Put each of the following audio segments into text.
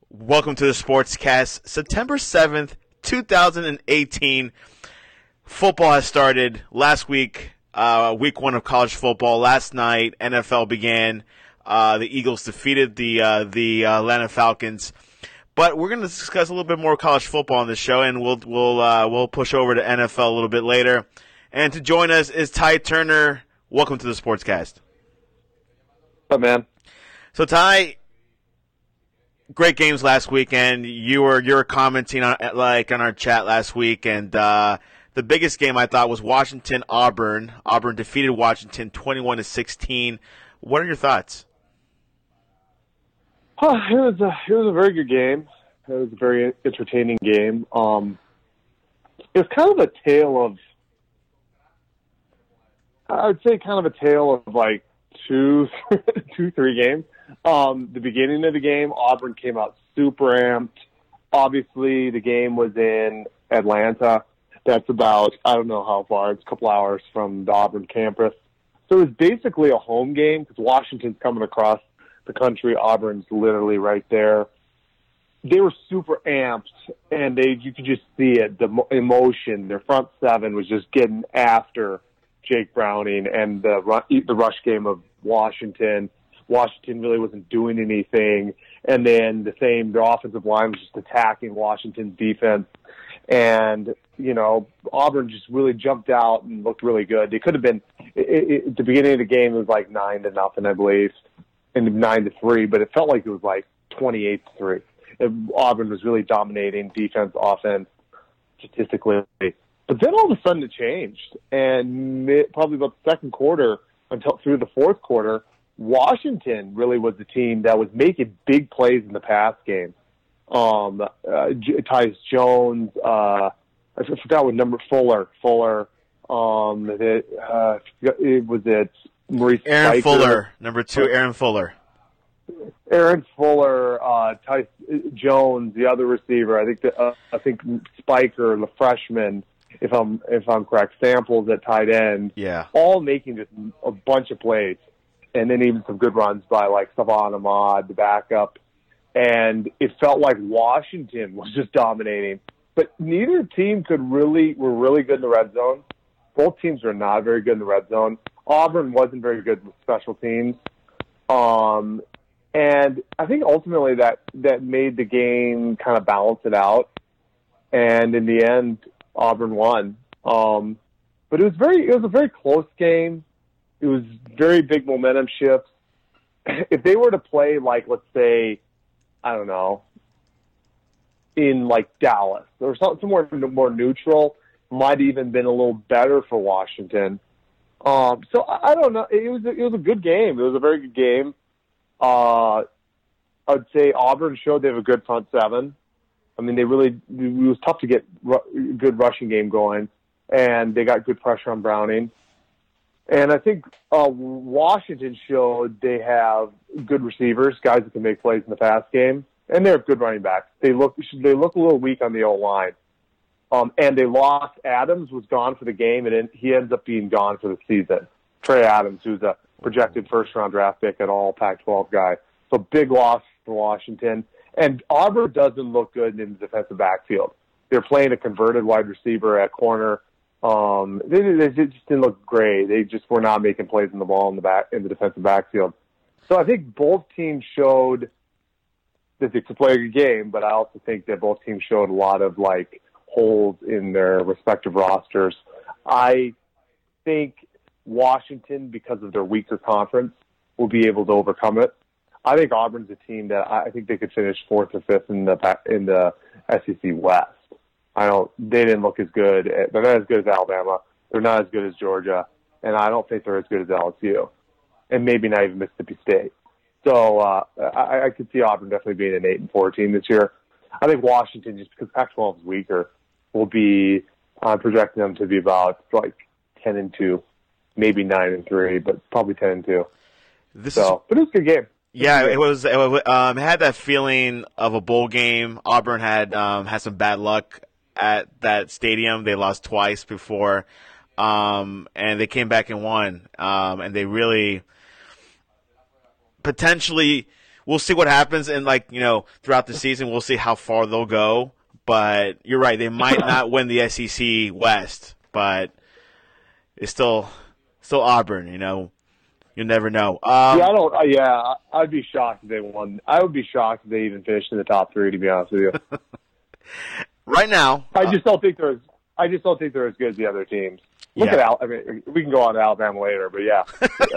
Welcome to the Sportscast. September 7th, 2018. Football has started last week, week one of college football. Last night, NFL began. The Eagles defeated the Atlanta Falcons. But we're going to discuss a little bit more college football on the show, and we'll push over to NFL a little bit later. And to join us is Ty Turner. Welcome to the Sportscast. What's up, man? So, Ty, great games last weekend. You were commenting on our chat last week, and the biggest game I thought was Washington-Auburn. Auburn defeated Washington 21-16. What are your thoughts? It was a very good game. It was a very entertaining game. It was kind of a tale of, I would say, kind of a tale of like three games. The beginning of the game, Auburn came out super amped. Obviously, the game was in Atlanta. That's about, I don't know how far. It's a couple hours from the Auburn campus. So it was basically a home game because Washington's coming across the country. Auburn's literally right there. They were super amped, and you could just see it, the emotion. Their front seven was just getting after Jake Browning and the rush game of Washington. Washington really wasn't doing anything. And then the offensive line was just attacking Washington's defense. And, Auburn just really jumped out and looked really good. They could have been, at the beginning of the game, it was like 9-0, I believe, and 9-3, but it felt like it was like 28-3. Auburn was really dominating defense, offense, statistically. But then all of a sudden it changed. And probably about the second quarter until through the fourth quarter, Washington really was the team that was making big plays in the pass game. Tyus Jones, I forgot what number, Fuller. It was Maurice Aaron Spiker. Fuller, number 2, Aaron Fuller. Aaron Fuller, Tyus Jones, the other receiver. I think Spiker, the freshman, if I'm correct, Samples at tight end. Yeah, all making just a bunch of plays. And then even some good runs by like Savon Ahmad, the backup. And it felt like Washington was just dominating. But neither team were really good in the red zone. Both teams were not very good in the red zone. Auburn wasn't very good with special teams. And I think ultimately that made the game kind of balance it out. And in the end, Auburn won. But it was a very close game. It was very big momentum shifts. If they were to play, like, let's say, I don't know, in like Dallas or somewhere more neutral, might even been a little better for Washington. So I don't know. It was a good game. It was a very good game. I would say Auburn showed they have a good front seven. I mean, it was tough to get good rushing game going, and they got good pressure on Browning. And I think Washington showed they have good receivers, guys that can make plays in the pass game, and they have good running backs. They look a little weak on the O-line. And they lost. Adams was gone for the game, and he ends up being gone for the season. Trey Adams, who's a projected first-round draft pick at all Pac-12 guy. So big loss for Washington. And Auburn doesn't look good in the defensive backfield. They're playing a converted wide receiver at corner. They just didn't look great. They just were not making plays in the ball in the defensive backfield. So I think both teams showed that they could play a good game, but I also think that both teams showed a lot of like holes in their respective rosters. I think Washington, because of their weaker conference, will be able to overcome it. I think Auburn's a team that I think they could finish 4th or 5th in the SEC West. They didn't look as good. They're not as good as Alabama. They're not as good as Georgia. And I don't think they're as good as LSU. And maybe not even Mississippi State. So I could see Auburn definitely being an 8-4 team this year. I think Washington, just because Pac-12 is weaker, will be projecting them to be about like 10-2, maybe 9-3, but probably 10-2. But it was a good game. Yeah, it was. It had that feeling of a bowl game. Auburn had some bad luck at that stadium. They lost twice before, and they came back and won. And they really potentially we'll see what happens, and throughout the season, we'll see how far they'll go. But you're right; they might not win the SEC West, but it's still Auburn. You never know. I'd be shocked if they won. I would be shocked if they even finished in the top 3. To be honest with you, right now, I just don't think they're as good as the other teams. Look at I mean, we can go on to Alabama later, but yeah,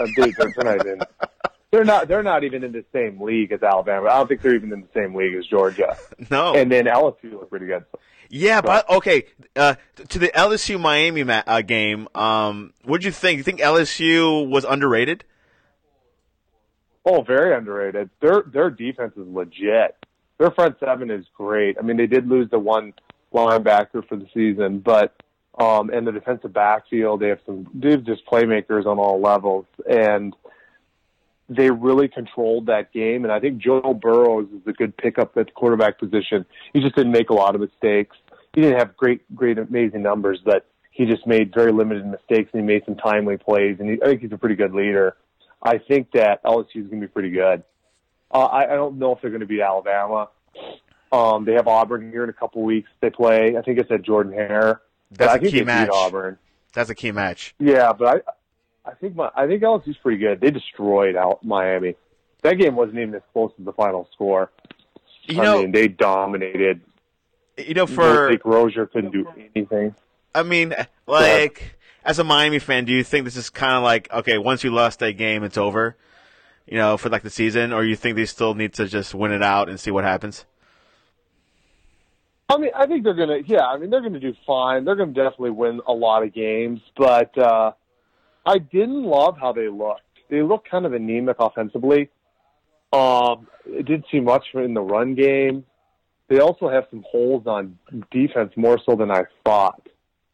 they're not even in the same league as Alabama. I don't think they're even in the same league as Georgia. No, and then LSU look pretty good. Yeah, but okay. To the LSU Miami game, what did you think? You think LSU was underrated? Oh, very underrated. Their defense is legit. Their front seven is great. I mean, they did lose the one linebacker for the season, but and the defensive backfield, they have just playmakers on all levels, and they really controlled that game. And I think Joe Burrows is a good pickup at the quarterback position. He just didn't make a lot of mistakes. He didn't have great, amazing numbers, but he just made very limited mistakes, and he made some timely plays. And I think he's a pretty good leader. I think that LSU is going to be pretty good. I don't know if they're going to beat Alabama. They have Auburn here in a couple weeks. They play. I think it's at Jordan Hare. That's a key match. Auburn. That's a key match. Yeah, but I think LSU's pretty good. They destroyed Miami. That game wasn't even as close as the final score. I mean, they dominated. Jake Rozier couldn't do anything. I mean, as a Miami fan, do you think this is kind of like, okay, once you lost that game, it's over, for the season, or you think they still need to just win it out and see what happens? I mean, I think they're going to do fine. They're going to definitely win a lot of games, but I didn't love how they looked. They looked kind of anemic offensively. It didn't see much in the run game. They also have some holes on defense, more so than I thought.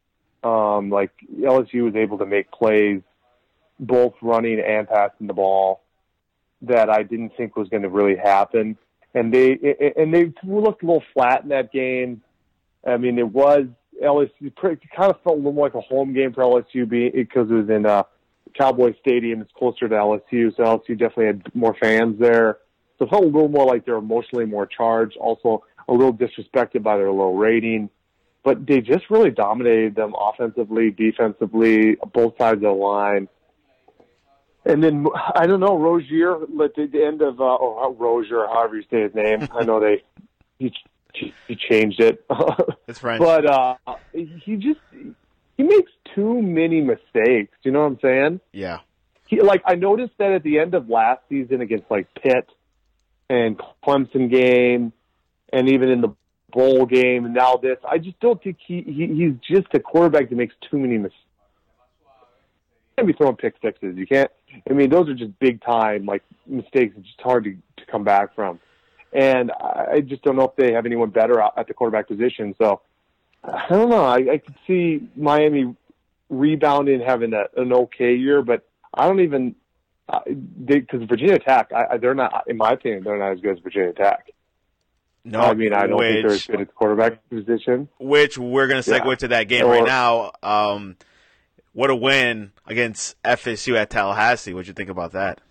LSU was able to make plays, both running and passing the ball, that I didn't think was going to really happen. And they looked a little flat in that game. I mean, it was LSU. It kind of felt a little more like a home game for LSU because it was in Cowboy Stadium. It's closer to LSU, so LSU definitely had more fans there. So it felt a little more like they're emotionally more charged. Also, a little disrespected by their low rating. But they just really dominated them offensively, defensively, both sides of the line. And then, I don't know, Rozier, at the end of, Rozier, however you say his name. I know he changed it. It's French. But he makes too many mistakes. You know what I'm saying? Yeah. I noticed that at the end of last season against, Pitt and Clemson game, and even in the bowl game, and now this, I just don't think he's just a quarterback that makes too many mistakes. You can't be throwing pick sixes. You can't. I mean, those are just big time mistakes. It's just hard to come back from. And I just don't know if they have anyone better at the quarterback position. So I don't know. I could see Miami rebounding, having an okay year, but I don't even because Virginia Tech, they're not, in my opinion, they're not as good as Virginia Tech. No, I mean, I don't think they're as good at the quarterback position. Which we're going to segue to that game right now. What a win against FSU at Tallahassee. What'd you think about that?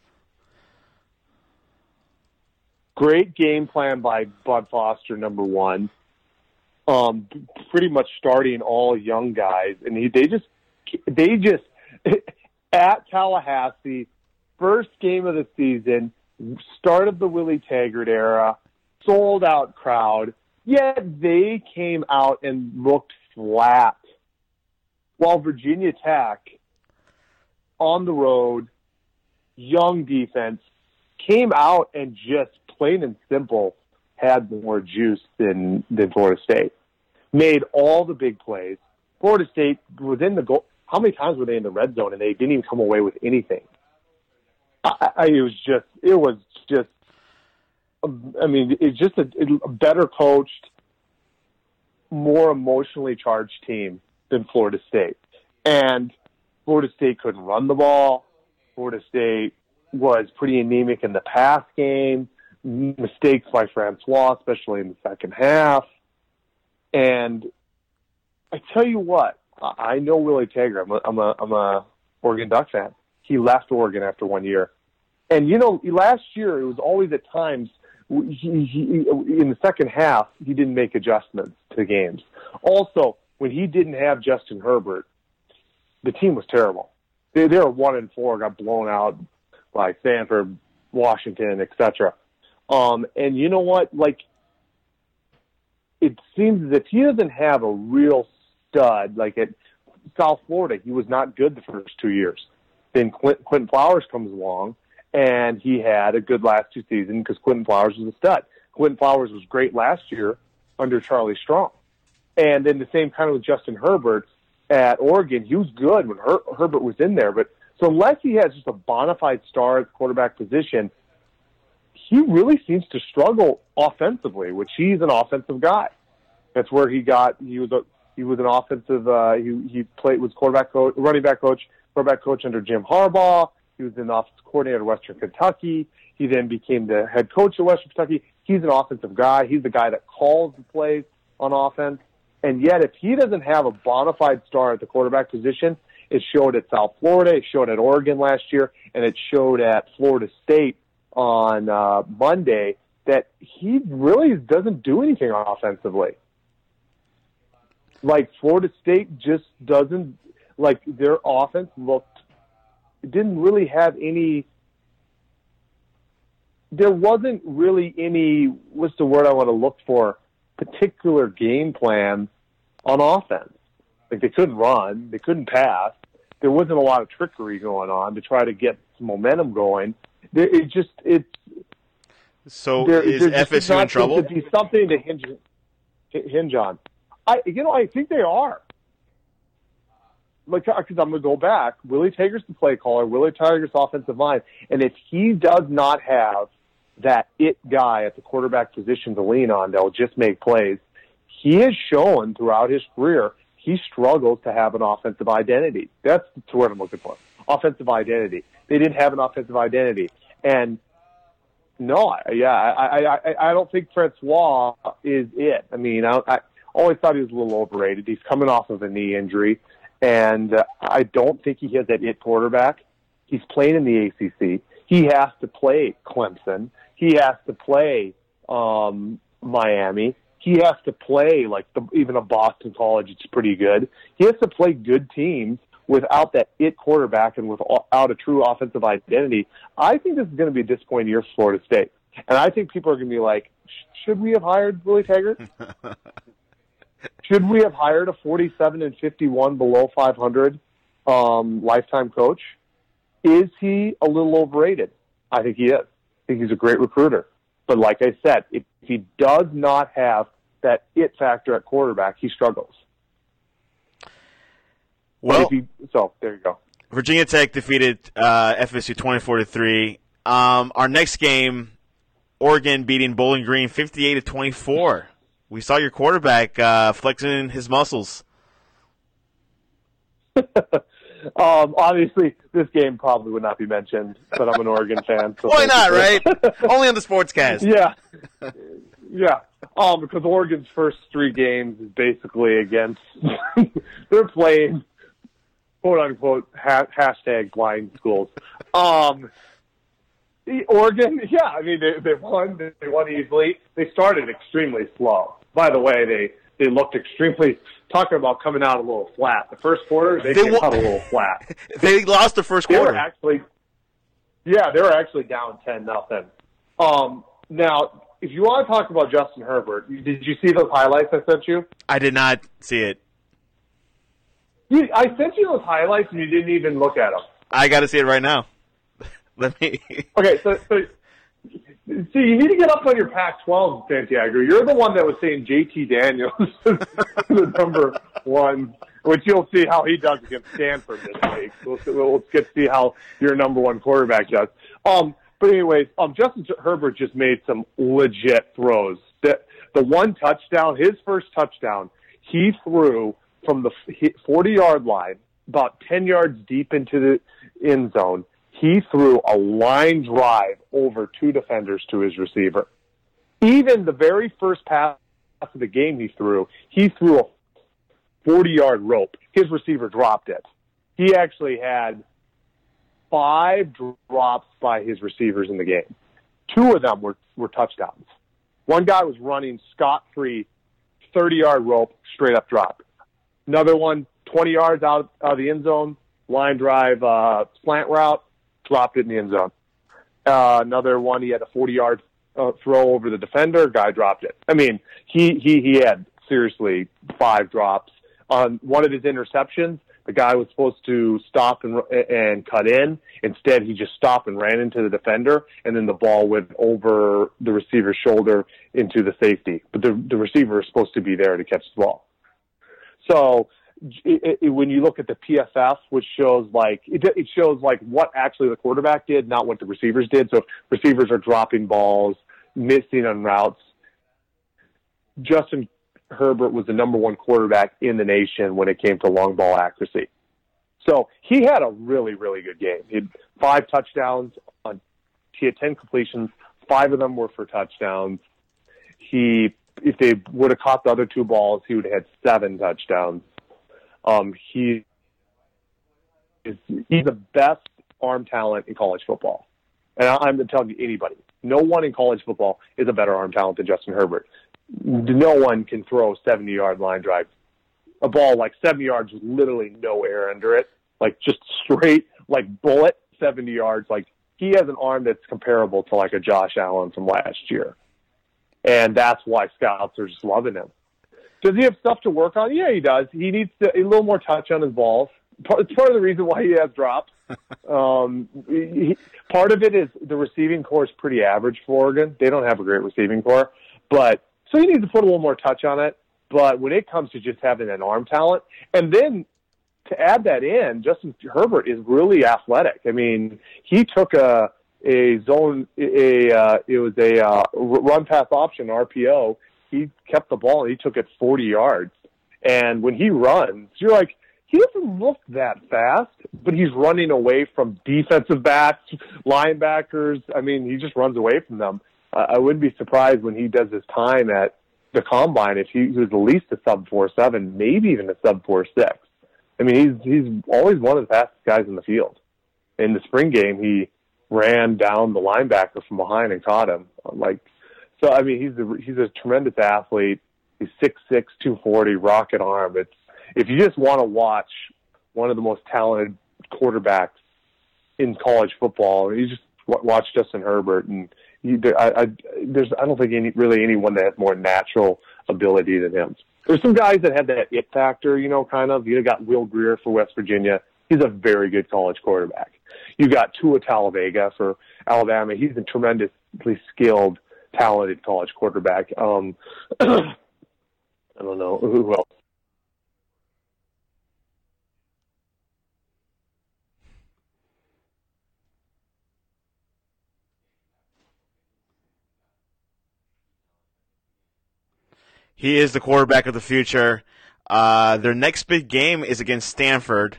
Great game plan by Bud Foster, number one. Pretty much starting all young guys, and they just at Tallahassee, first game of the season, start of the Willie Taggart era, sold out crowd. Yet they came out and looked flat, while Virginia Tech on the road, young defense, came out and just plain and simple had more juice than Florida State. Made all the big plays. Florida State was in the goal. How many times were they in the red zone and they didn't even come away with anything? It was just. I mean, it's just a better coached, more emotionally charged team than Florida State. And Florida State couldn't run the ball. Florida State was pretty anemic in the pass game. Mistakes by Francois, especially in the second half. And I tell you what, I know Willie Taggart. I'm a Oregon Duck fan. He left Oregon after 1 year. And, last year it was always at times in the second half, he didn't make adjustments to games. Also, when he didn't have Justin Herbert, the team was terrible. They were 1-4, got blown out by Stanford, Washington, etc. And you know what? Like, it seems as if he doesn't have a real stud. Like at South Florida, he was not good the first 2 years. Then Quentin Flowers comes along, and he had a good last 2 seasons because Quentin Flowers was a stud. Quentin Flowers was great last year under Charlie Strong. And then the same kind of with Justin Herbert at Oregon. He was good when Herbert was in there. But so unless he has just a bona fide star at the quarterback position, he really seems to struggle offensively, which he's an offensive guy. That's where he was an offensive, was quarterback coach, running back coach, quarterback coach under Jim Harbaugh. He was an offensive coordinator at Western Kentucky. He then became the head coach at Western Kentucky. He's an offensive guy. He's the guy that calls the plays on offense. And yet, if he doesn't have a bona fide star at the quarterback position, it showed at South Florida, it showed at Oregon last year, and it showed at Florida State on Monday, that he really doesn't do anything offensively. Like, Florida State just doesn't, like, their offense didn't really have any, there wasn't really any, what's the word I want to look for, particular game plan on offense. Like, they couldn't run, they couldn't pass. There wasn't a lot of trickery going on to try to get some momentum going. So is FSU in trouble? To be something to hinge on. I think they are. Like, because I'm going to go back. Willie Taggart's the play caller. Willie Taggart's offensive line, and if he does not have that it guy at the quarterback position to lean on that'll just make plays, he has shown throughout his career he struggles to have an offensive identity. That's the word I'm looking for. Offensive identity. They didn't have an offensive identity. And no, I don't think Francois is it. I mean, I always thought he was a little overrated. He's coming off of a knee injury, and I don't think he has that it quarterback. He's playing in the ACC. He has to play Clemson. He has to play Miami. He has to play even a Boston College. It's pretty good. He has to play good teams without that it quarterback and without a true offensive identity. I think this is going to be a disappointing year for Florida State. And I think people are going to be like, should we have hired Willie Taggart? Should we have hired a 47-51 below 500 lifetime coach? Is he a little overrated? I think he is. I think he's a great recruiter. But like I said, if he does not have that it factor at quarterback, he struggles. Well, so there you go. Virginia Tech defeated FSU 24-3. Our next game, Oregon beating Bowling Green 58-24. We saw your quarterback flexing his muscles. Obviously, this game probably would not be mentioned, but I'm an Oregon fan. So why not, right? Only on the Sportscast. Yeah. Because Oregon's first 3 games is basically against they're playing quote unquote hashtag blind schools. Oregon, I mean they won. They won easily. They started extremely slow. By the way, they looked extremely. Talking about coming out a little flat. The first quarter, they came out a little flat. They lost the first quarter. They were actually down 10-0. Now, if you want to talk about Justin Herbert, did you see those highlights I sent you? I did not see it. I sent you those highlights and you didn't even look at them. I got to see it right now. Let me. Okay, so see, you need to get up on your Pac-12, Santiago. You're the one that was saying JT Daniels is the number one, which you'll see how he does against Stanford this week. We'll get to see how your number one quarterback does. But anyways, Justin Herbert just made some legit throws. The one touchdown, his first touchdown, he threw from the 40-yard line, about 10 yards deep into the end zone. He threw a line drive over 2 defenders to his receiver. Even the very first pass of the game he threw a 40-yard rope. His receiver dropped it. He actually had 5 drops by his receivers in the game. 2 of them were touchdowns. One guy was running scot-free, 30-yard rope, straight-up drop. Another one, 20 yards out of the end zone, line drive, slant route, dropped it in the end zone. Another one, he had a 40-yard throw over the defender, guy dropped it. I mean, he had, seriously, 5 drops. On one of his interceptions, the guy was supposed to stop and cut in. Instead, he just stopped and ran into the defender, and then the ball went over the receiver's shoulder into the safety. But the receiver is supposed to be there to catch the ball. So when you look at the PFF, which shows it shows what actually the quarterback did, not what the receivers did. So if receivers are dropping balls, missing on routes, Justin Herbert was the number 1 quarterback in the nation when it came to long ball accuracy. So he had a really, really good game. He had 5 touchdowns. He had 10 completions. 5 of them were for touchdowns. If they would have caught the other 2 balls, he would have had 7 touchdowns. He's the best arm talent in college football. And I'm telling you, anybody. No one in college football is a better arm talent than Justin Herbert. No one can throw a 70-yard line drive. A ball 70 yards with literally no air under it, just straight, bullet, 70 yards. He has an arm that's comparable to a Josh Allen from last year. And that's why scouts are just loving him. Does he have stuff to work on? Yeah, he does. He needs a little more touch on his balls. It's part of the reason why he has drops. Part of it is the receiving core is pretty average for Oregon. They don't have a great receiving core. So he needs to put a little more touch on it. But when it comes to just having an arm talent, and then to add that in, Justin Herbert is really athletic. I mean, he took a run pass option, RPO. He kept the ball and he took it 40 yards. And when he runs, you're like, he doesn't look that fast, but he's running away from defensive backs, linebackers. I mean, he just runs away from them. I wouldn't be surprised when he does his time at the combine if he was at least a sub 4.7, maybe even a sub 4.6. I mean, he's always one of the fastest guys in the field. In the spring game, he ran down the linebacker from behind and caught him. So I mean, he's a tremendous athlete. He's 6'6", 240, rocket arm. If you just want to watch one of the most talented quarterbacks in college football, you just watch Justin Herbert, and I don't think anyone that has more natural ability than him. There's some guys that have that it factor, kind of. You got Will Grier for West Virginia. He's a very good college quarterback. You got Tua Tagovailoa for Alabama. He's a tremendously skilled, talented college quarterback. I don't know who else. He is the quarterback of the future. Their next big game is against Stanford.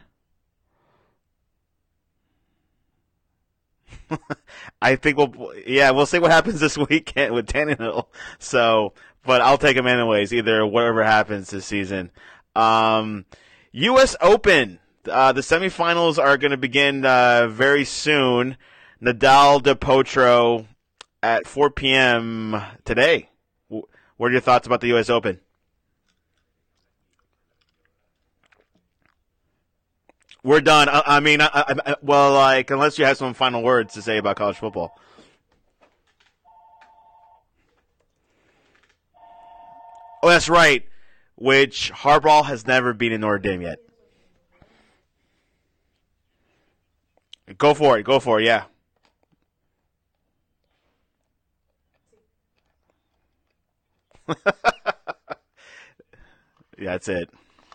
I think we'll see what happens this weekend with Tannehill. So, but I'll take him anyways, either whatever happens this season. U.S. Open. The semifinals are going to begin very soon. Nadal de Potro at 4 p.m. today. What are your thoughts about the U.S. Open? We're done. Unless you have some final words to say about college football. Oh, that's right. Which Harbaugh has never beaten Notre Dame yet. Go for it, yeah. Yeah, that's it.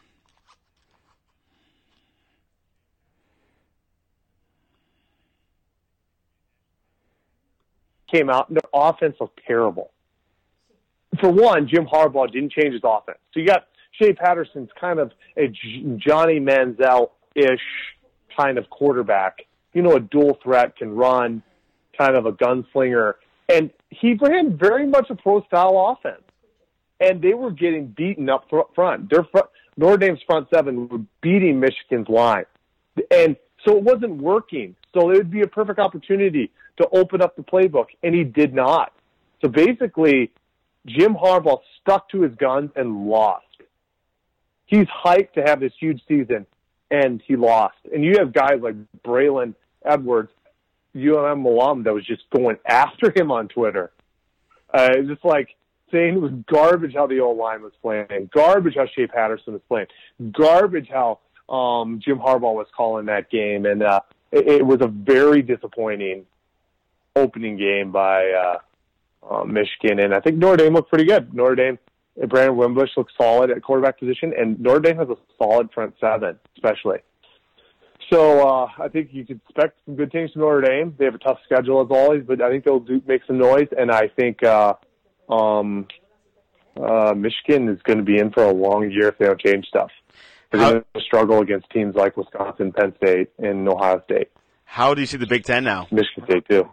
Came out, and their offense was terrible. For one, Jim Harbaugh didn't change his offense. So you got Shea Patterson's kind of a Johnny Manziel-ish kind of quarterback. A dual threat, can run, kind of a gunslinger. And he ran very much a pro-style offense. And they were getting beaten up front. Notre Dame's front seven were beating Michigan's line. And so it wasn't working. So it would be a perfect opportunity to open up the playbook, and he did not. So basically, Jim Harbaugh stuck to his guns and lost. He's hyped to have this huge season, and he lost. And you have guys like Braylon Edwards, UNM alum, that was just going after him on Twitter. Just like saying it was garbage how the O-line was playing, garbage how Shea Patterson was playing, garbage how Jim Harbaugh was calling that game. And it was a very disappointing opening game by Michigan. And I think Notre Dame looked pretty good. Notre Dame, Brandon Wimbush looks solid at quarterback position, and Notre Dame has a solid front seven, especially. So I think you could expect some good things from Notre Dame. They have a tough schedule as always, but I think they'll make some noise. And I think Michigan is going to be in for a long year if they don't change stuff. They're going to struggle against teams like Wisconsin, Penn State, and Ohio State. How do you see the Big Ten now? Michigan State, too.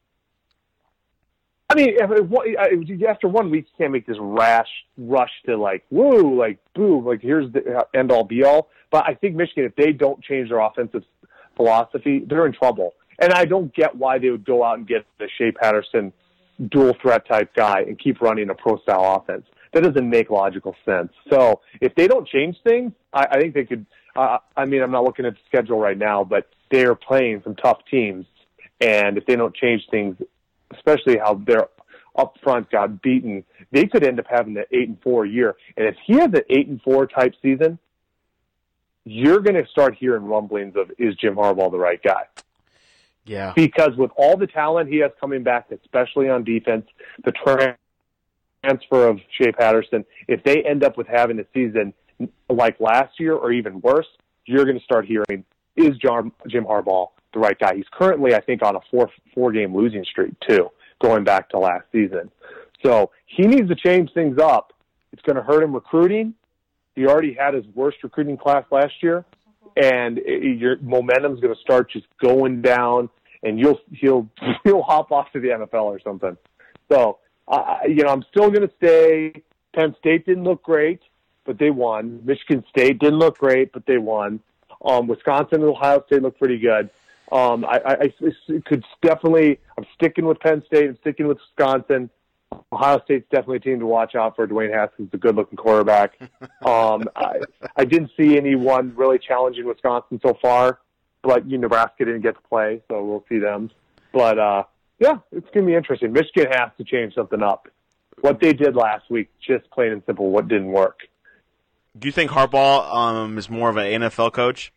I mean, after 1 week, you can't make this rash rush to, like, woo, like, boom, like, here's the end-all, be-all. But I think Michigan, if they don't change their offensive philosophy, they're in trouble. And I don't get why they would go out and get the Shea Patterson dual-threat type guy and keep running a pro-style offense. That doesn't make logical sense. So if they don't change things, I think they could I mean, I'm not looking at the schedule right now, but they are playing some tough teams. And if they don't change things, especially how they're up front got beaten, they could end up having an 8-4 year. And if he has an 8-4 type season, you're going to start hearing rumblings of, is Jim Harbaugh the right guy? Yeah. Because with all the talent he has coming back, especially on defense, the transfer of Shea Patterson, if they end up with having a season like last year or even worse, you're going to start hearing, is Jim Harbaugh the right guy? He's currently, I think, on a four-game losing streak, too, going back to last season. So he needs to change things up. It's going to hurt him recruiting. He already had his worst recruiting class last year, and your momentum's going to start just going down, and he'll hop off to the NFL or something. So, I'm still going to stay. Penn State didn't look great, but they won. Michigan State didn't look great, but they won. Wisconsin and Ohio State look pretty good. I could definitely. I'm sticking with Penn State. I'm sticking with Wisconsin. Ohio State's definitely a team to watch out for. Dwayne Haskins is a good-looking quarterback. I didn't see anyone really challenging Wisconsin so far, but Nebraska didn't get to play, so we'll see them. But yeah, it's going to be interesting. Michigan has to change something up. What they did last week, just plain and simple, what didn't work. Do you think Harbaugh is more of an NFL coach?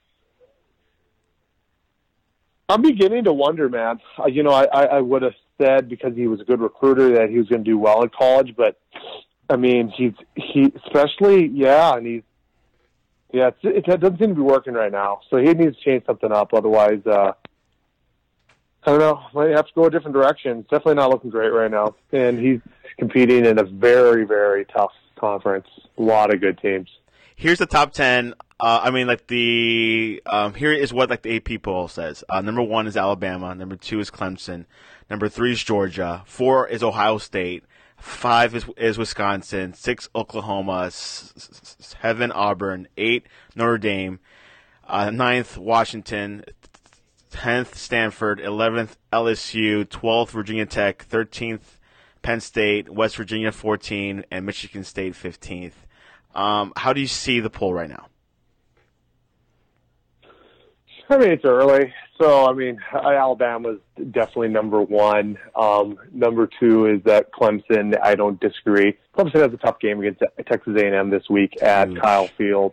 I'm beginning to wonder, man. I would have said because he was a good recruiter that he was going to do well in college, but I mean, he especially, it doesn't seem to be working right now. So he needs to change something up. Otherwise, I don't know. Might have to go a different direction. It's definitely not looking great right now. And he's competing in a very, very tough conference. A lot of good teams. Here's the top 10. Here is what the AP poll says. Number 1 is Alabama. Number 2 is Clemson. Number 3 is Georgia. 4 is Ohio State. 5 is Wisconsin. 6 Oklahoma. 7 Auburn. 8 Notre Dame. 9th Washington. 10th Stanford. 11th LSU. 12th Virginia Tech. 13th Penn State. West Virginia 14, and Michigan State 15th. How do you see the poll right now? I mean, it's early. So, Alabama's definitely number 1. Number 2 is that Clemson. I don't disagree. Clemson has a tough game against Texas A&M this week at Kyle Field.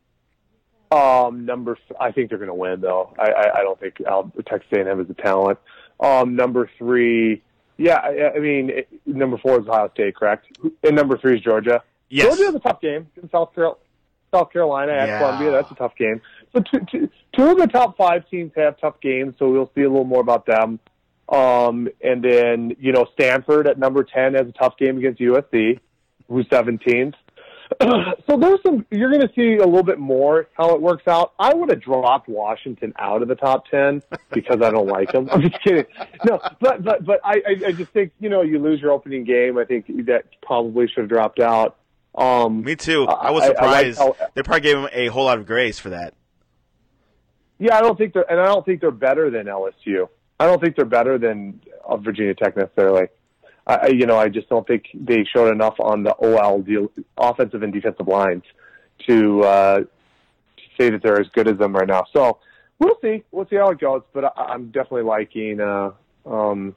I think they're going to win, though. I don't think Texas A&M is a talent. Number 3, number 4 is Ohio State, correct? And number 3 is Georgia. Yes. Georgia has a tough game in South Carolina at Columbia. That's a tough game. So two of the top 5 teams have tough games, so we'll see a little more about them. And then, Stanford at number 10 has a tough game against USC, who's 17th. So you're going to see a little bit more how it works out. I would have dropped Washington out of the top 10 because I don't like them. I'm just kidding. No, but I just think, you lose your opening game. I think that probably should have dropped out. Me too. I was surprised. They probably gave him a whole lot of grace for that. Yeah, I don't think they're better than LSU. I don't think they're better than Virginia Tech necessarily. I just don't think they showed enough on the offensive and defensive lines to say that they're as good as them right now. So we'll see. We'll see how it goes. But I'm definitely liking. I'm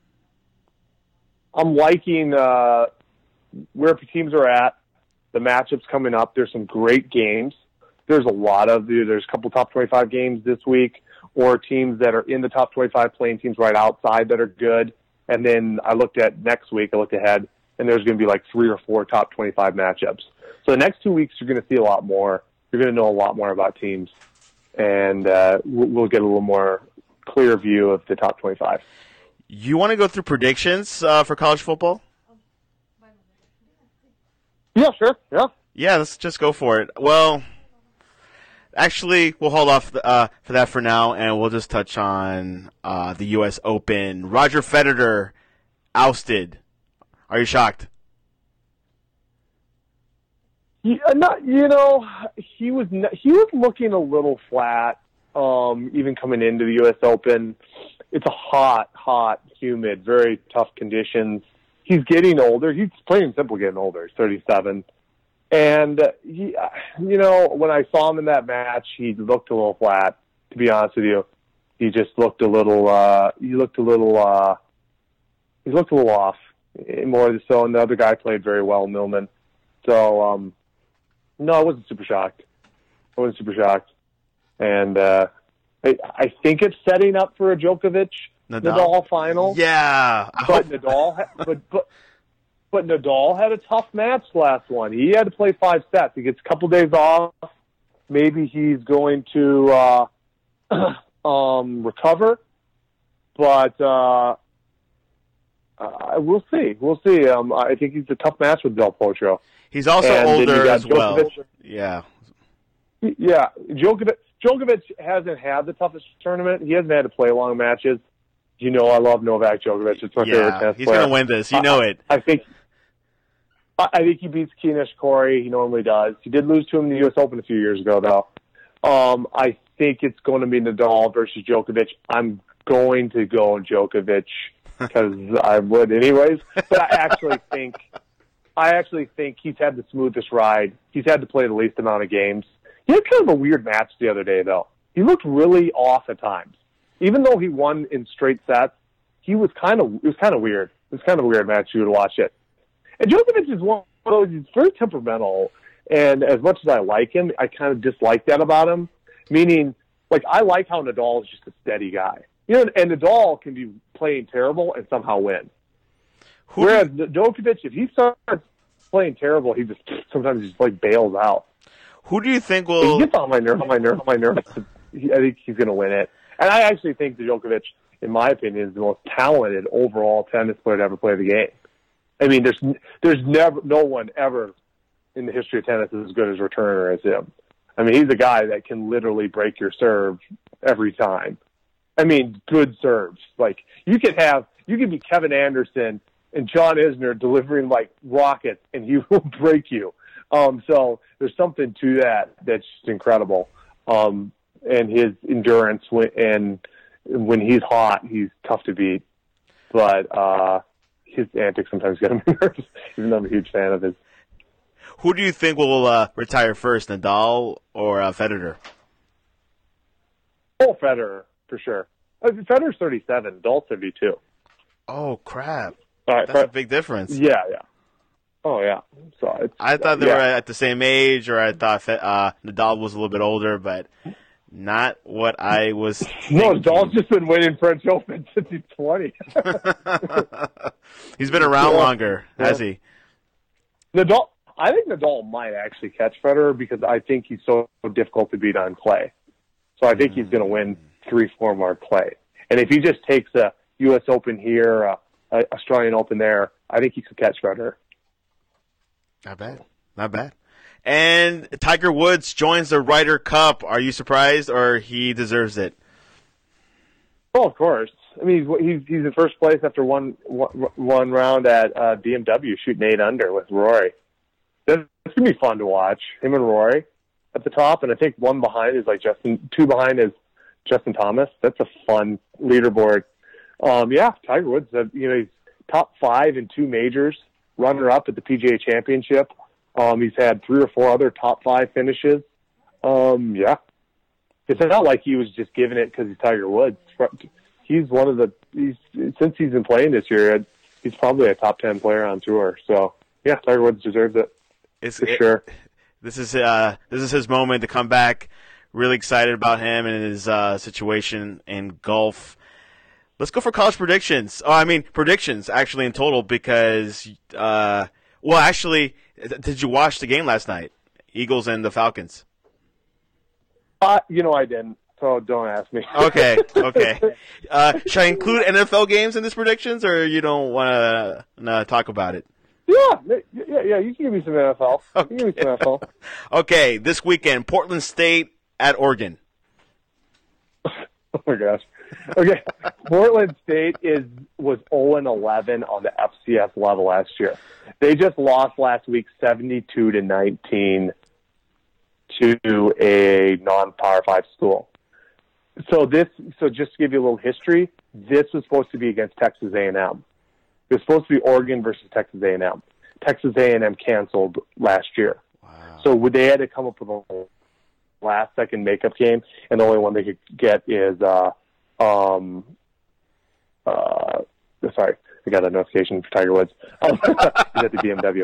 liking where teams are at. The matchups coming up. There's some great games. There's a couple top 25 games this week, or teams that are in the top 25 playing teams right outside that are good. And then I looked at next week, I looked ahead, and there's going to be like 3 or 4 top 25 matchups. So the next 2 weeks, you're going to see a lot more. You're going to know a lot more about teams, and we'll get a little more clear view of the top 25. You want to go through predictions for college football? Yeah, sure. Yeah. Yeah, let's just go for it. Well, actually, we'll hold off for that for now, and we'll just touch on the U.S. Open. Roger Federer ousted. Are you shocked? He was looking a little flat, even coming into the U.S. Open. It's a hot, humid, very tough conditions. He's getting older. He's plain and simple getting older. He's 37. And when I saw him in that match, he looked a little flat, to be honest with you. He just looked a little off. More so, and the other guy played very well, Millman. So, no, I wasn't super shocked. And I think it's setting up for a Djokovic Nadal final. Yeah. But Nadal had a tough match last one. He had to play 5 sets. He gets a couple days off. Maybe he's going to recover. But we'll see. I think he's a tough match with Del Potro. He's also older as well. Yeah. Yeah. Djokovic hasn't had the toughest tournament. He hasn't had to play long matches. I love Novak Djokovic. It's my favorite tennis player. He's going to win this. You know it. I think he beats Kei Nishikori. He normally does. He did lose to him in the U.S. Open a few years ago, though. I think it's going to be Nadal versus Djokovic. I'm going to go Djokovic because I would anyways. But I actually think he's had the smoothest ride. He's had to play the least amount of games. He had kind of a weird match the other day, though. He looked really off at times. Even though he won in straight sets, it was kind of weird. It was kind of a weird match. You would watch it. And Djokovic is one of those, he's very temperamental. And as much as I like him, I kind of dislike that about him. Meaning, I like how Nadal is just a steady guy. And Nadal can be playing terrible and somehow win. Whereas Djokovic, if he starts playing terrible, he sometimes bails out. Who do you think will... He gets on my nerves. I think he's going to win it. And I actually think that Djokovic, in my opinion, is the most talented overall tennis player to ever play the game. I mean, there's no one ever in the history of tennis is as good as returner as him. I mean, he's a guy that can literally break your serve every time. I mean, good serves. You could be Kevin Anderson and John Isner delivering rockets, and he will break you. So there's something to that that's just incredible. And his endurance when he's hot, he's tough to beat. But his antics sometimes get him nervous, even though I'm a huge fan of his. Who do you think will retire first, Nadal or Federer? Oh, Federer, for sure. Federer's 37, Nadal's 32. Oh, crap. That's a big difference. Yeah. Oh, yeah. So I thought they were at the same age, or I thought Nadal was a little bit older, but not what I was thinking. No, Nadal's just been winning French Open since he's 20. He's been around longer, has he? I think Nadal might actually catch Federer because I think he's so difficult to beat on clay. So I think he's going to win 3-4 more clay. And if he just takes a U.S. Open here, Australian Open there, I think he could catch Federer. Not bad. And Tiger Woods joins the Ryder Cup. Are you surprised, or he deserves it? Oh, of course. I mean, he's in first place after one round at BMW, shooting 8 under with Rory. It's gonna be fun to watch him and Rory at the top, and I think one behind is Justin. 2 behind is Justin Thomas. That's a fun leaderboard. Yeah, Tiger Woods. He's top 5 in 2 majors, runner-up at the PGA Championship. He's had 3 or 4 other top 5 finishes. Yeah, it's not like he was just giving it because he's Tiger Woods. He's since he's been playing this year, he's probably a top 10 player on tour. So yeah, Tiger Woods deserves it. Sure. This is his moment to come back. Really excited about him and his situation in golf. Let's go for college predictions. Predictions actually in total because, did you watch the game last night? Eagles and the Falcons. I didn't, so don't ask me. Okay. Should I include NFL games in these predictions, or you don't want to talk about it? Yeah, you can give me some NFL. Okay. You can give me some NFL. Okay, this weekend, Portland State at Oregon. Oh my gosh. Okay, Portland State was 0-11 on the FCS level last year. They just lost last week 72-19 to a non-Power 5 school. So just to give you a little history, this was supposed to be against Texas A&M. It was supposed to be Oregon versus Texas A&M. Texas A&M canceled last year. Wow. So they had to come up with a last-second makeup game, and the only one they could get is sorry, I got a notification for Tiger Woods. He's at the BMW.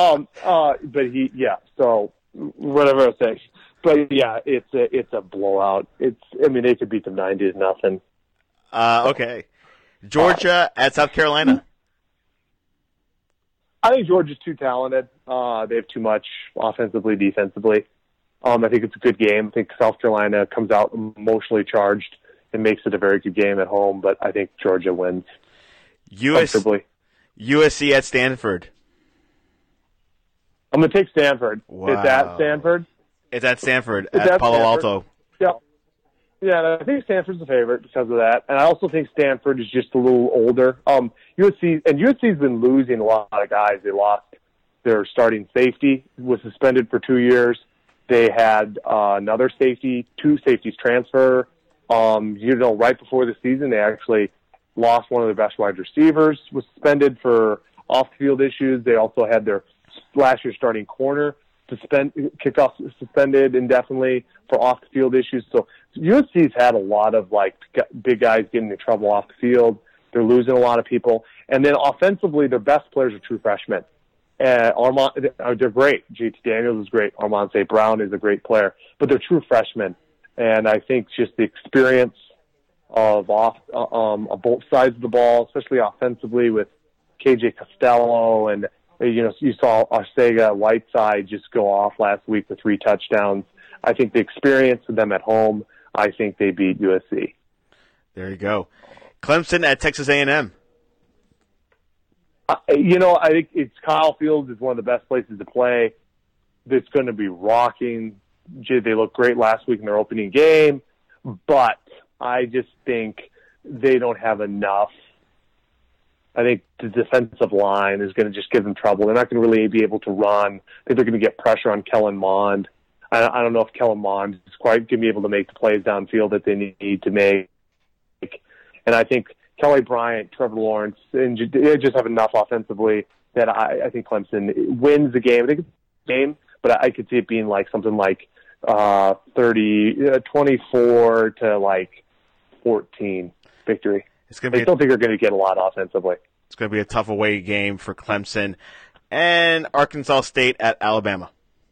So whatever I was saying. But yeah, it's a blowout. They could beat them 90-0. Okay. Georgia at South Carolina. I think Georgia's too talented. They have too much offensively, defensively. I think it's a good game. I think South Carolina comes out emotionally charged and makes it a very good game at home, but I think Georgia wins comfortably. USC at Stanford. I'm going to take Stanford. Wow. It's at Stanford. It's at Stanford, at Palo Alto. Yeah. Yeah, and I think Stanford's the favorite because of that. And I also think Stanford is just a little older. USC's been losing a lot of guys. They lost their starting safety, was suspended for 2 years. They had another safety, 2 safeties transfer. Right before the season, they actually lost one of their best wide receivers, was suspended for off-field issues. They also had their last year starting corner suspended indefinitely for off-the-field issues. So USC's had a lot of big guys getting in trouble off the field. They're losing a lot of people. And then offensively, their best players are true freshmen. They're great. JT Daniels is great. Armand St. Brown is a great player, but they're true freshmen. And I think just the experience of both sides of the ball, especially offensively with KJ Costello and you saw Arcega-Whiteside just go off last week with 3 touchdowns. I think the experience of them at home, I think they beat USC. There you go. Clemson at Texas A&M. I think Kyle Field is one of the best places to play. It's going to be rocking. They looked great last week in their opening game, but I just think they don't have enough. I think the defensive line is going to just give them trouble. They're not going to really be able to run. I think they're going to get pressure on Kellen Mond. I don't know if Kellen Mond is quite going to be able to make the plays downfield that they need to make. And I think Kelly Bryant, Trevor Lawrence, and they just have enough offensively that I think Clemson wins the game. I think it's a game, but I could see it being something like 24 to 14 victory. I still think they're going to get a lot offensively. It's going to be a tough away game for Clemson. And Arkansas State at Alabama.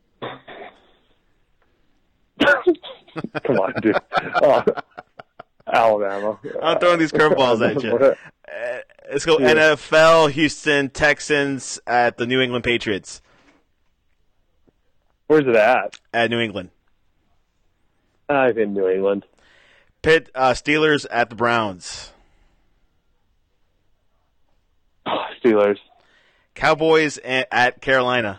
Come on, dude. Alabama. I'm throwing these curveballs at you. Let's go NFL, Houston Texans at the New England Patriots. Where's it at? At New England. I think New England. Steelers at the Browns. Steelers. Cowboys at Carolina.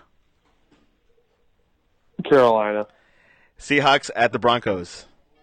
Carolina. Seahawks at the Broncos.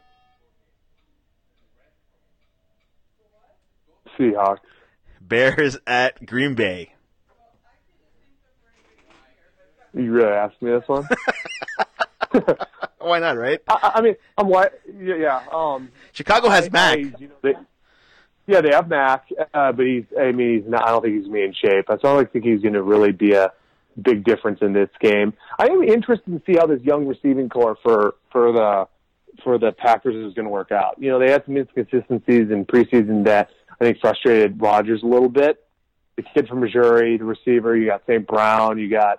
Seahawks. Bears at Green Bay. You really asked me this one? Why not, right? I mean, I'm what? Yeah. Chicago has Mac. They have Mac, but he's not. I don't think he's gonna be in shape. So I don't think he's gonna really be a big difference in this game. I am interested to see how this young receiving core for the Packers is going to work out. You know, they had some inconsistencies in preseason that I think frustrated Rodgers a little bit. The kid from Missouri, the receiver, you got St. Brown, you got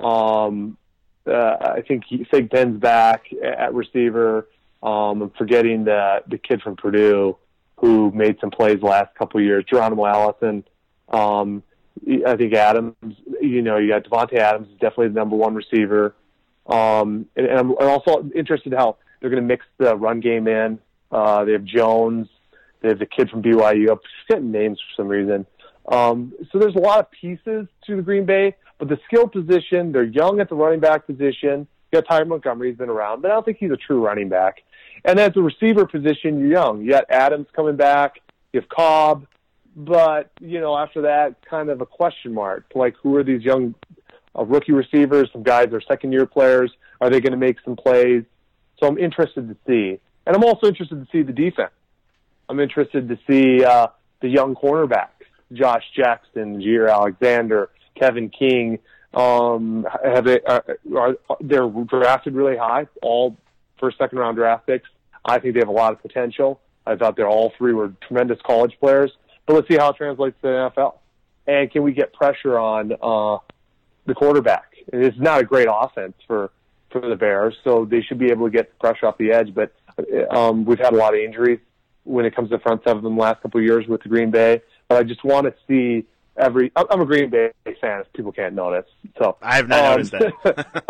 I think Sig Penn's back at receiver. I'm forgetting the kid from Purdue who made some plays the last couple of years, Geronimo Allison. I think Adams, you got Devontae Adams is definitely the number one receiver. And I'm also interested in how they're going to mix the run game in. They have Jones. They have the kid from BYU. I'm forgetting names for some reason. So there's a lot of pieces to the Green Bay, but the skill position, they're young at the running back position. You got Ty Montgomery, he's been around, but I don't think he's a true running back. And at the receiver position, you're young. You got Adams coming back. You have Cobb. But, after that, kind of a question mark. Like, who are these young rookie receivers? Some guys are second-year players. Are they going to make some plays? So I'm interested to see. And I'm also interested to see the defense. I'm interested to see the young cornerbacks, Josh Jackson, Jair Alexander, Kevin King. They're drafted really high, all first, second-round draft picks. I think they have a lot of potential. I thought all three were tremendous college players. But let's see how it translates to the NFL. And can we get pressure on the quarterback? It's not a great offense for the Bears, so they should be able to get pressure off the edge. But we've had a lot of injuries when it comes to front seven in the last couple of years with the Green Bay. But I just want to see I'm a Green Bay fan, if people can't notice. So I have not noticed that.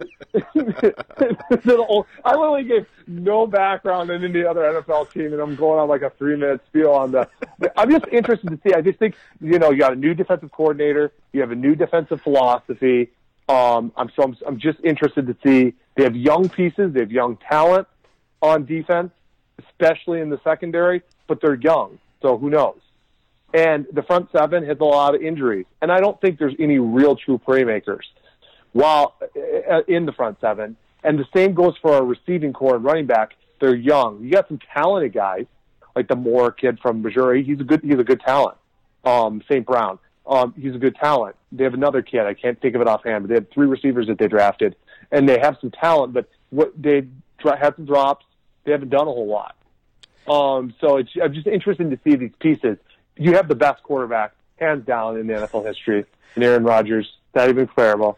I literally gave no background on any other NFL team, and I'm going on like a 3-minute spiel on the. I'm just interested to see. I just think you got a new defensive coordinator, you have a new defensive philosophy. I'm just interested to see. They have young pieces, they have young talent on defense, especially in the secondary, but they're young, so who knows? And the front seven has a lot of injuries. And I don't think there's any real true playmakers while in the front seven. And the same goes for our receiving core and running back. They're young. You got some talented guys, like the Moore kid from Missouri. He's a good talent. St. Brown. He's a good talent. They have another kid. I can't think of it offhand, but they have 3 receivers that they drafted. And they have some talent, but they had some drops. They haven't done a whole lot. So I'm just interested to see these pieces. You have the best quarterback, hands down, in the NFL history, in Aaron Rodgers. Not even comparable.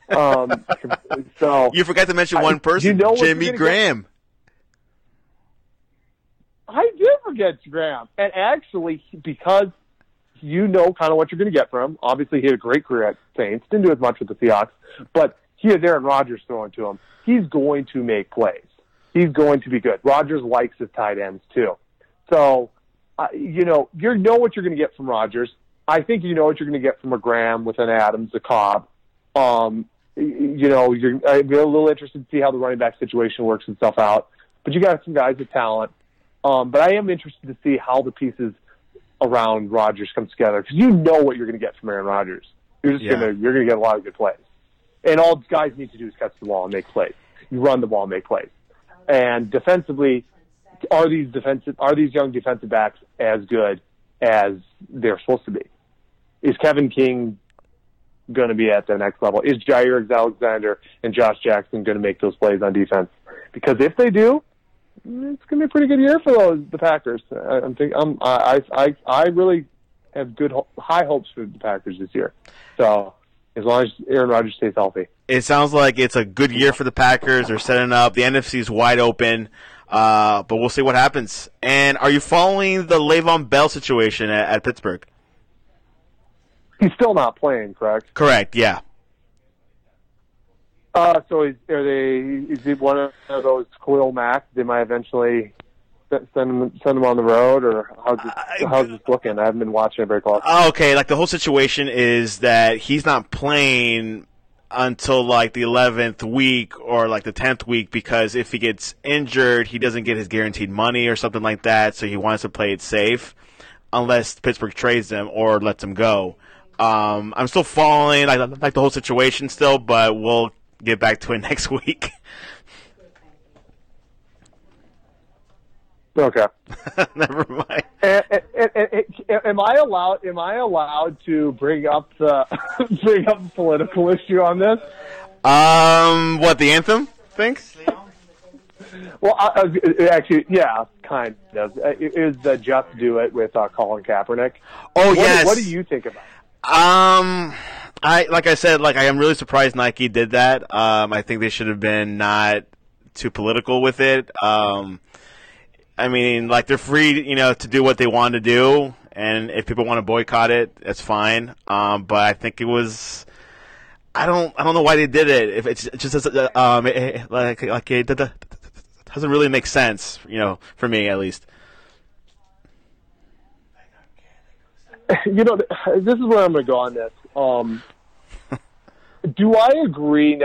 So you forgot to mention one person, Jimmy Graham. I did forget Graham. And actually, because kind of what you're going to get from him. Obviously, he had a great career at Saints. Didn't do as much with the Seahawks. But he has Aaron Rodgers throwing to him. He's going to make plays. He's going to be good. Rodgers likes his tight ends, too. So, you know what you're going to get from Rodgers. I think you know what you're going to get from a Graham with an Adams, a Cobb. I'm a little interested to see how the running back situation works itself out. But you got some guys with talent. But I am interested to see how the pieces around Rodgers come together, because you know what you're going to get from Aaron Rodgers. You're going to get a lot of good plays. And all guys need to do is catch the ball and make plays. You run the ball and make plays. And defensively, are these young defensive backs as good as they're supposed to be? Is Kevin King going to be at the next level? Is Jair Alexander and Josh Jackson going to make those plays on defense? Because if they do, it's going to be a pretty good year for the Packers. I really have high hopes for the Packers this year. So as long as Aaron Rodgers stays healthy. It sounds like it's a good year for the Packers. They're setting up. The NFC is wide open. But we'll see what happens. And are you following the Le'Veon Bell situation at Pittsburgh? He's still not playing, correct? Correct, yeah. So is it one of those Khalil Mack? They might eventually send him on the road, or how's this looking? I haven't been watching it very closely. Okay, like the whole situation is that he's not playing until like the 11th week or like the 10th week, because if he gets injured, he doesn't get his guaranteed money or something like that, so he wants to play it safe unless Pittsburgh trades him or lets him go. I'm still following like the whole situation still, but we'll get back to it next week. Okay. Never mind. Am I allowed to bring up the bring up the political issue on this? What, the anthem thing? Well, actually, yeah, kind of. It is the Just Do It with Colin Kaepernick. Oh, yes. What do you think about it? I am really surprised Nike did that. I think they should have been not too political with it. I mean, like, they're free, to do what they want to do, and if people want to boycott it, that's fine. But I think it was, I don't know why they did it. If it's just it doesn't really make sense, for me at least. This is where I'm going to go on this. Do I agree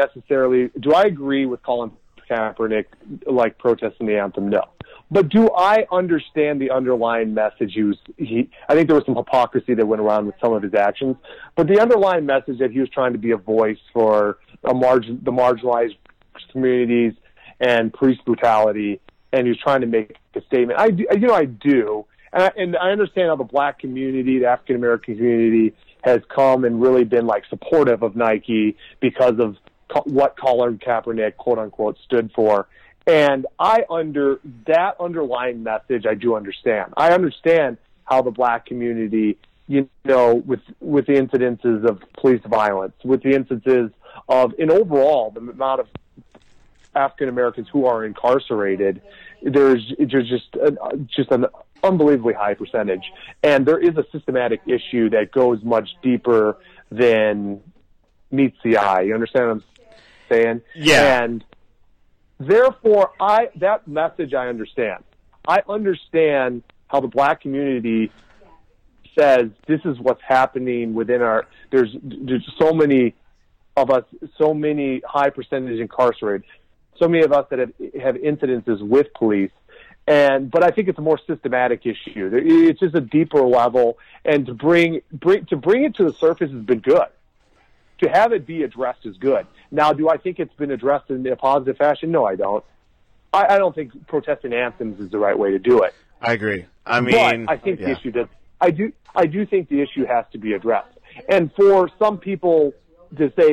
with Colin Kaepernick, protesting the anthem? No. But do I understand the underlying message I think there was some hypocrisy that went around with some of his actions, but the underlying message that he was trying to be a voice for the marginalized communities and police brutality, and he was trying to make a statement. I do. And I understand how the black community, the African American community, has come and really been supportive of Nike because of what Colin Kaepernick, quote unquote, stood for. And that underlying message, I do understand. I understand how the black community, with the incidences of police violence, with the instances of, and overall, the amount of African Americans who are incarcerated, there's just an unbelievably high percentage, and there is a systematic issue that goes much deeper than meets the eye. You understand what I'm saying? Yeah. And therefore, that message I understand. I understand how the black community says this is what's happening within there's so many of us, so many high percentage incarcerated, so many of us that have incidences with police. But I think it's a more systematic issue. It's just a deeper level, and to bring it to the surface has been good. To have it be addressed is good. Now, do I think it's been addressed in a positive fashion? No, I don't. I don't think protesting anthems is the right way to do it. I agree. But I think the issue does. I do think the issue has to be addressed. And for some people to say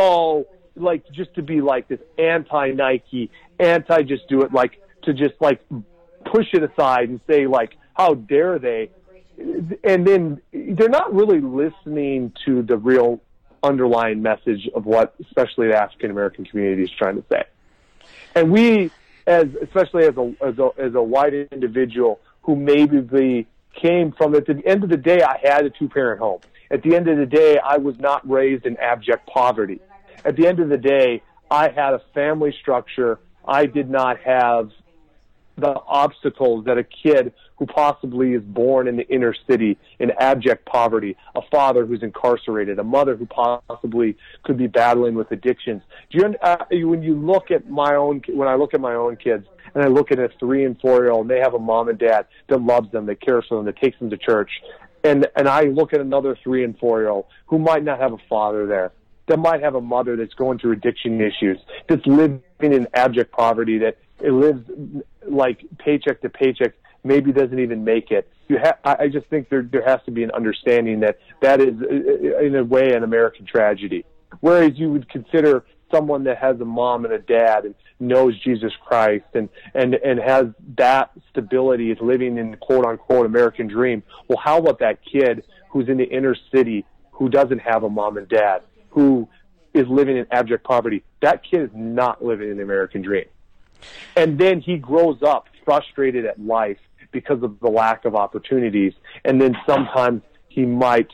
just to be this anti-Nike, anti-just do it, to just push it aside and say how dare they, and then they're not really listening to the real underlying message of what especially the African American community is trying to say. And we, especially as a white individual who maybe came from, at the end of the day, I had a 2-parent home. At the end of the day, I was not raised in abject poverty. At the end of the day, I had a family structure. I did not have the obstacles that a kid who possibly is born in the inner city in abject poverty, a father who's incarcerated, a mother who possibly could be battling with addictions. When I look at my own kids, and I look at a 3- and 4-year-old, and they have a mom and dad that loves them, that cares for them, that takes them to church, and I look at another 3- and 4-year-old who might not have a father there, that might have a mother that's going through addiction issues, that's living in abject poverty, that it lives paycheck to paycheck, maybe doesn't even make it. I just think there has to be an understanding that is, in a way, an American tragedy. Whereas you would consider someone that has a mom and a dad and knows Jesus Christ and has that stability, is living in the quote-unquote American dream. Well, how about that kid who's in the inner city who doesn't have a mom and dad, who is living in abject poverty? That kid is not living in the American dream. And then he grows up frustrated at life because of the lack of opportunities. And then sometimes he might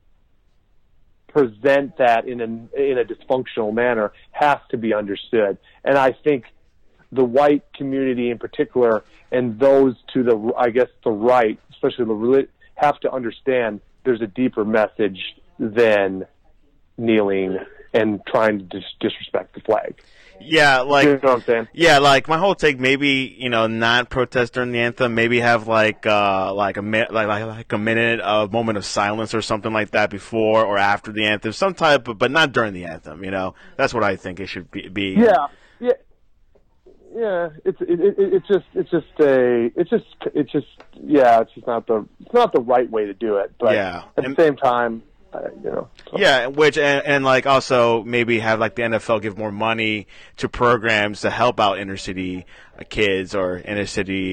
present that in a dysfunctional manner, has to be understood. And I think the white community in particular, and those to the right, especially have to understand there's a deeper message than kneeling and trying to disrespect the flag. Yeah, you know what I'm saying? Yeah, my whole take, maybe, not protest during the anthem, maybe have a minute, a moment of silence or something like that before or after the anthem, some type of, but not during the anthem. That's what I think it should be. Yeah. not the right way to do it. But Yeah. at the same time, So. Yeah, which and like also maybe have like the NFL give more money to programs to help out inner city kids or inner city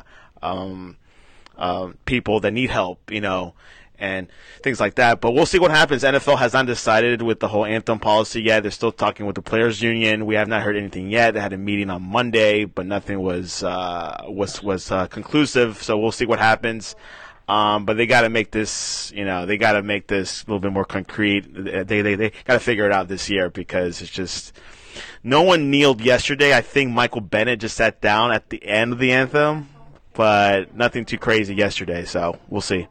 people that need help, and things like that. But we'll see what happens. NFL has not decided with the whole anthem policy yet. They're still talking with the players' union. We have not heard anything yet. They had a meeting on Monday, but nothing was conclusive. So we'll see what happens. But they got to make this, they got to make this a little bit more concrete. They got to figure it out this year because it's just no one kneeled yesterday. I think Michael Bennett just sat down at the end of the anthem, but nothing too crazy yesterday. So we'll see.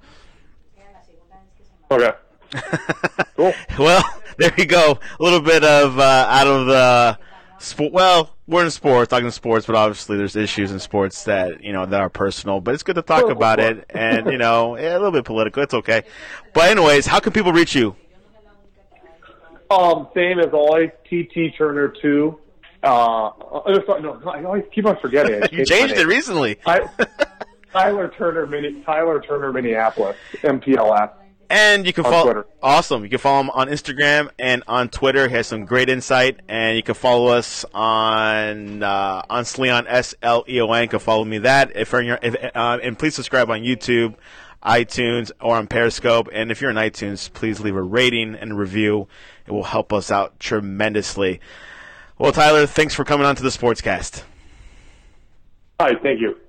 Okay. Cool. Well, there you go. A little bit of out of the sport. Well, we're in sports, talking sports, but obviously there's issues in sports that that are personal. But it's good to talk about it, and a little bit political. It's okay. But anyways, how can people reach you? Same as always. TT Turner 2. No, I always keep on forgetting it. You changed it recently. Tyler Turner, Minneapolis, MPLS. And you can follow Twitter. Awesome. You can follow him on Instagram and on Twitter. He has some great insight. And you can follow us on Sleon, SLEON. You can follow me that. And please subscribe on YouTube, iTunes, or on Periscope. And if you're on iTunes, please leave a rating and a review. It will help us out tremendously. Well, Tyler, thanks for coming on to the Sportscast. All right, thank you.